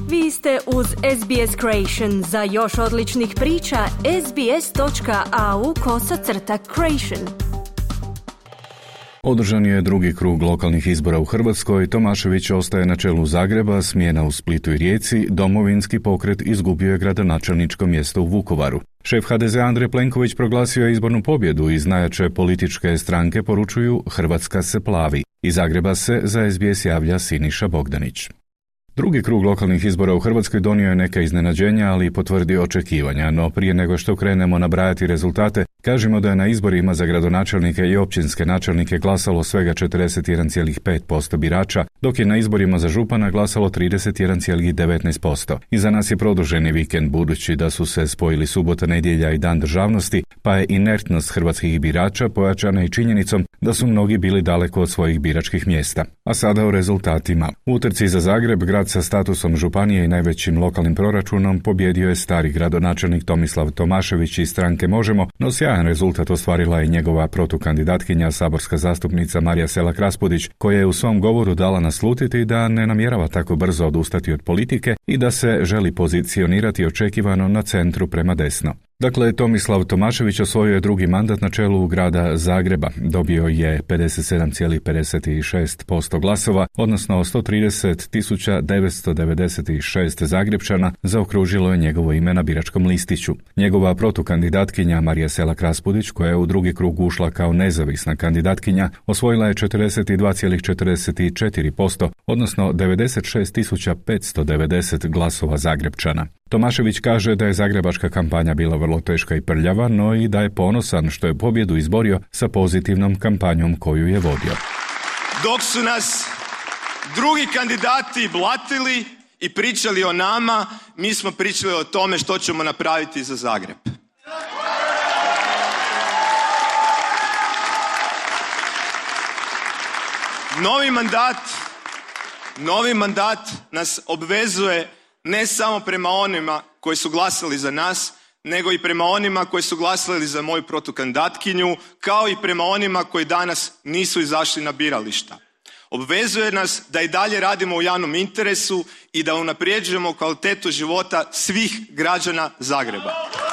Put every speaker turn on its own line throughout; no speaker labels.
Vi ste uz SBS Creation. Za još odličnih priča, sbs.au/creation.
Održan je drugi krug lokalnih izbora u Hrvatskoj. Tomašević ostaje na čelu Zagreba, smjena u Splitu i Rijeci, Domovinski pokret izgubio je gradonačelničko mjesto u Vukovaru. Šef HDZ Andrej Plenković proglasio je izbornu pobjedu i najjače političke stranke poručuju Hrvatska se plavi. Iz Zagreba se za SBS javlja Siniša Bogdanić. Drugi krug lokalnih izbora u Hrvatskoj donio je neka iznenađenja, ali i potvrdio očekivanja, no prije nego što krenemo nabrajati rezultate, kažemo da je na izborima za gradonačelnike i općinske načelnike glasalo svega 41,5% birača, dok je na izborima za župana glasalo 31,19%. Iza nas je produženi vikend, budući da su se spojili subota, nedjelja i dan državnosti, pa je inertnost hrvatskih birača pojačana i činjenicom da su mnogi bili daleko od svojih biračkih mjesta. A sada o rezultatima. U utrci za Zagreb, grad sa statusom županije i najvećim lokalnim proračunom, pobjedio je stari gradonačelnik Tomislav Tomašević iz stranke Možemo, no sjajan rezultat ostvarila je njegova protukandidatkinja, saborska zastupnica Marija Selak-Raspudić, koja je u svom govoru dala naslutiti da ne namjerava tako brzo odustati od politike i da se želi pozicionirati očekivano na centru prema desno. Dakle, Tomislav Tomašević osvojio je drugi mandat na čelu grada Zagreba. Dobio je 57,56% glasova, odnosno 130.996 Zagrepčana zaokružilo je njegovo ime na biračkom listiću. Njegova protukandidatkinja Marija Selak-Raspudić, koja je u drugi krug ušla kao nezavisna kandidatkinja, osvojila je 42,44%, odnosno 96.590 glasova Zagrepčana. Tomašević kaže da je zagrebačka kampanja bila vrlo teška i prljava, no i da je ponosan što je pobjedu izborio sa pozitivnom kampanjom koju je vodio.
Dok su nas drugi kandidati blatili i pričali o nama, mi smo pričali o tome što ćemo napraviti za Zagreb. Novi mandat nas obvezuje ne samo prema onima koji su glasali za nas, nego i prema onima koji su glasali za moju protukandidatkinju, kao i prema onima koji danas nisu izašli na birališta. Obvezuje nas da i dalje radimo u javnom interesu i da unapređujemo kvalitetu života svih građana Zagreba.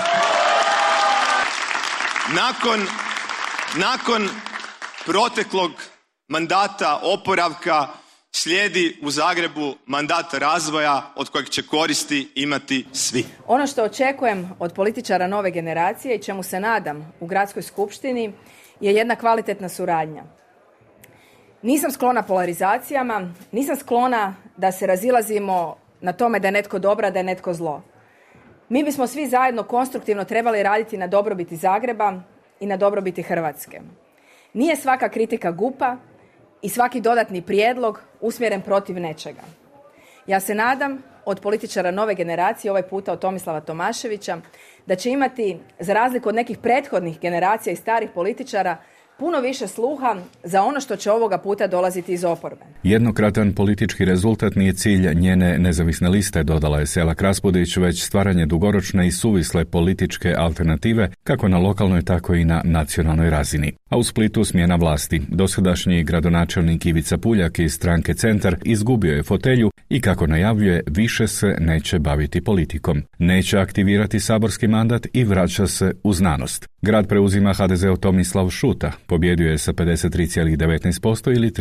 Nakon proteklog mandata oporavka slijedi u Zagrebu mandat razvoja od kojeg će koristi imati svi.
Ono što očekujem od političara nove generacije i čemu se nadam u gradskoj skupštini je jedna kvalitetna suradnja. Nisam sklona polarizacijama, nisam sklona da se razilazimo na tome da je netko dobra, da je netko zlo. Mi bismo svi zajedno konstruktivno trebali raditi na dobrobiti Zagreba i na dobrobiti Hrvatske. Nije svaka kritika gupa i svaki dodatni prijedlog usmjeren protiv nečega. Ja se nadam od političara nove generacije, ovaj puta od Tomislava Tomaševića, da će imati, za razliku od nekih prethodnih generacija i starih političara, puno više sluha za ono što će ovoga puta dolaziti iz oporbe.
Jednokratan politički rezultat nije cilj njene nezavisne liste, dodala je Selak-Raspudić, već stvaranje dugoročne i suvisle političke alternative kako na lokalnoj, tako i na nacionalnoj razini. A u Splitu smjena vlasti. Dosadašnji gradonačelnik Ivica Puljak iz stranke Centar izgubio je fotelju i kako najavljuje, više se neće baviti politikom. Neće aktivirati saborski mandat i vraća se u znanost. Grad preuzima HDZ-ov Tomislav Šuta. Pobjedio je sa 53,19% ili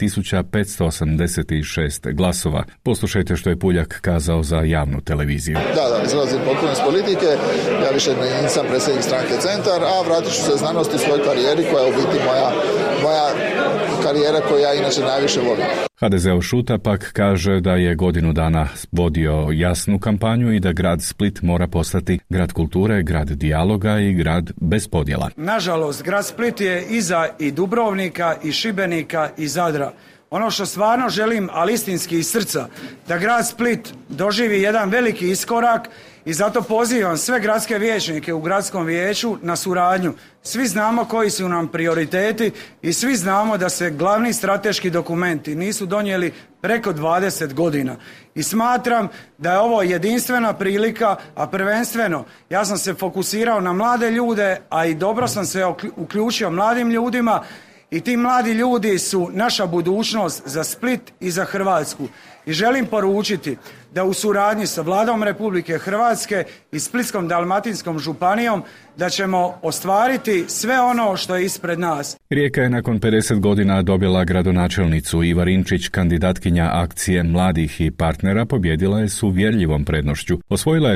30.586 glasova. Poslušajte što je Puljak kazao za javnu televiziju.
Da, izlazim potpuno iz politike. Ja više nisam predsjednik stranke Centar, a vratit ću se znanosti u svojoj karijeri koja je u biti moja karijera koju ja inače najviše volim.
HDZ-ov Šuta pak kaže da je godinu dana vodio jasnu kampanju i da grad Split mora postati grad kulture, grad dijaloga i grad bez podjela.
Nažalost, grad Split je iza i Dubrovnika, i Šibenika, i Zadra. Ono što stvarno želim, ali istinski iz srca, da grad Split doživi jedan veliki iskorak i zato pozivam sve gradske vijećnike u gradskom vijeću na suradnju. Svi znamo koji su nam prioriteti i svi znamo da se glavni strateški dokumenti nisu donijeli preko 20 godina. I smatram da je ovo jedinstvena prilika, a prvenstveno ja sam se fokusirao na mlade ljude, a i dobro sam se uključio mladim ljudima. I ti mladi ljudi su naša budućnost za Split i za Hrvatsku. I želim poručiti da u suradnji sa Vladom Republike Hrvatske i Splitsko-dalmatinskom županijom da ćemo ostvariti sve ono što je ispred nas.
Rijeka je nakon 50 godina dobila gradonačelnicu. Iva Rinčić, kandidatkinja akcije mladih i partnera, pobjedila je s uvjerljivom prednošću. Osvojila je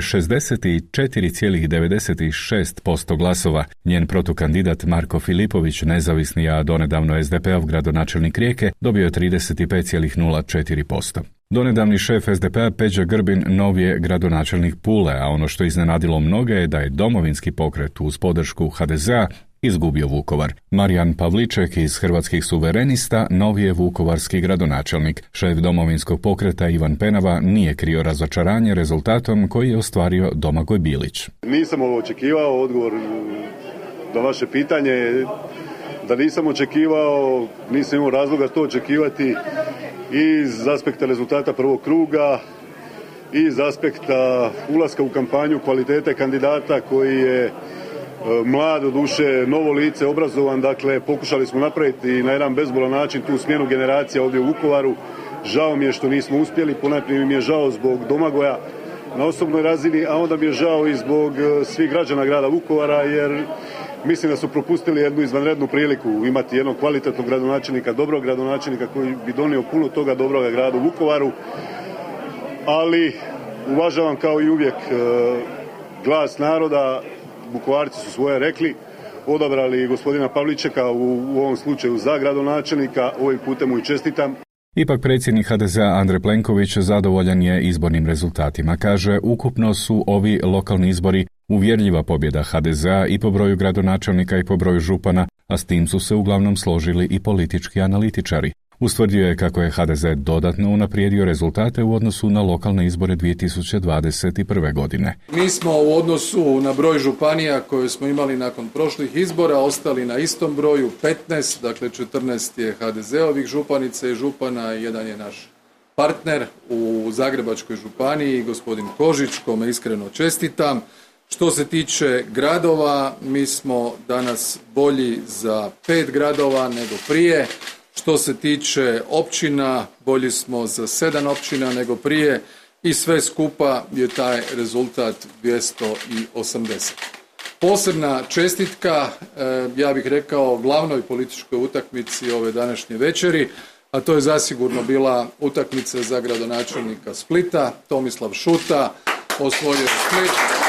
64,96% glasova. Njen protukandidat Marko Filipović, nezavisni, a donedavno SDP-ov gradonačelnik Rijeke, dobio je 35,04%. Donedavni šef SDP-a Peđa Grbin nov je gradonačelnik Pule, a ono što iznenadilo mnoge je da je Domovinski pokret uz podršku HDZ-a izgubio Vukovar. Marijan Pavliček iz Hrvatskih suverenista nov je vukovarski gradonačelnik. Šef Domovinskog pokreta Ivan Penava nije krio razočaranje rezultatom koji je ostvario Domagoj Bilić.
Nisam ovo očekivao, odgovor na vaše pitanje, da nisam očekivao, nisam imao razloga to očekivati i iz aspekta rezultata prvog kruga i iz aspekta ulaska u kampanju, kvalitete kandidata koji je mlad, duše, novo lice, obrazovan. Dakle, pokušali smo napraviti na jedan bezbolan način tu smjenu generacija ovdje u Vukovaru. Žao mi je što nismo uspjeli, ponajprije mi je žao zbog Domagoja na osobnoj razini, a onda mi je žao i zbog svih građana grada Vukovara, jer mislim da su propustili jednu izvanrednu priliku imati jednog kvalitetnog gradonačelnika, dobrog gradonačelnika koji bi donio puno toga dobroga gradu Vukovaru, ali uvažavam kao i uvijek glas naroda. Vukovarci su svoje rekli, odabrali gospodina Pavličeka u ovom slučaju za gradonačelnika, ovim putem mu i čestitam.
Ipak predsjednik HDZ-a Andrej Plenković zadovoljan je izbornim rezultatima. Kaže, ukupno su ovi lokalni izbori uvjerljiva pobjeda HDZ-a i po broju gradonačelnika i po broju župana, a s tim su se uglavnom složili i politički analitičari. Ustvrdio je kako je HDZ dodatno unaprijedio rezultate u odnosu na lokalne izbore 2021. godine.
Mi smo u odnosu na broj županija koje smo imali nakon prošlih izbora ostali na istom broju, 15, dakle 14 je HDZ-ovih županica i župana, jedan je naš partner u Zagrebačkoj županiji, gospodin Kožić, kome iskreno čestitam. Što se tiče gradova, mi smo danas bolji za 5 gradova nego prije. Što se tiče općina, bolji smo za 7 općina nego prije i sve skupa je taj rezultat 280. Posebna čestitka, ja bih rekao, glavnoj političkoj utakmici ove današnje večeri, a to je zasigurno bila utakmica za gradonačelnika Splita, Tomislav Šuta, osvojio Split.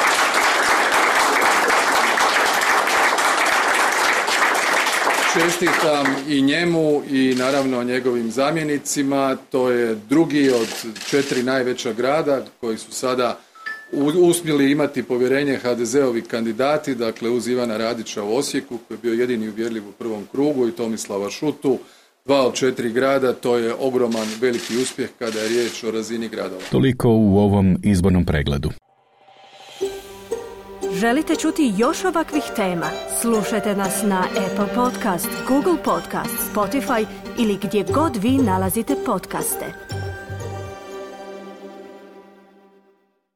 Čestitam i njemu i naravno njegovim zamjenicima. To je drugi od 4 najveća grada koji su sada uspjeli imati povjerenje HDZ-ovi kandidati, dakle uz Ivana Radića u Osijeku koji je bio jedini uvjerljiv u prvom krugu i Tomislava Šutu. 2 od 4 grada, to je ogroman veliki uspjeh kada je riječ o razini gradova.
Toliko u ovom izbornom pregledu.
Želite čuti još ovakvih tema? Slušajte nas na Apple Podcast, Google Podcast, Spotify ili gdje god vi nalazite podcaste.